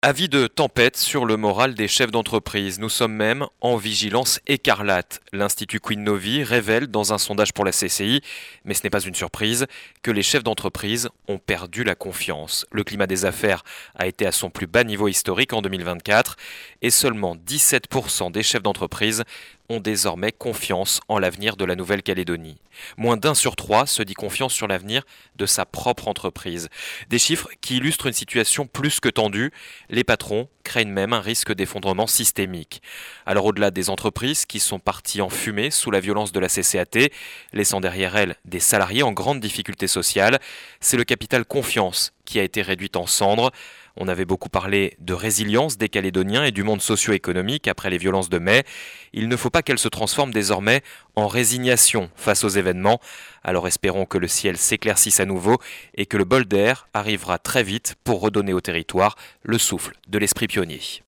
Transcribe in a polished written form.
Avis de tempête sur le moral des chefs d'entreprise. Nous sommes même en vigilance écarlate. L'Institut Queen Novi révèle dans un sondage pour la CCI, mais ce n'est pas une surprise, que les chefs d'entreprise ont perdu la confiance. Le climat des affaires a été à son plus bas niveau historique en 2024 et seulement 17% des chefs d'entreprise ont désormais confiance en l'avenir de la Nouvelle-Calédonie. Moins d'un sur trois se dit confiance sur l'avenir de sa propre entreprise. Des chiffres qui illustrent une situation plus que tendue. Les patrons craignent même un risque d'effondrement systémique. Alors au-delà des entreprises qui sont parties en fumée sous la violence de la CCAT, laissant derrière elles des salariés en grande difficulté sociale, c'est le capital confiance qui a été réduit en cendres. On avait beaucoup parlé de résilience des Calédoniens et du monde socio-économique après les violences de mai. Il ne faut pas qu'elle se transforme désormais en résignation face aux événements. Alors espérons que le ciel s'éclaircisse à nouveau et que le bol d'air arrivera très vite pour redonner au territoire le souffle de l'esprit pionnier.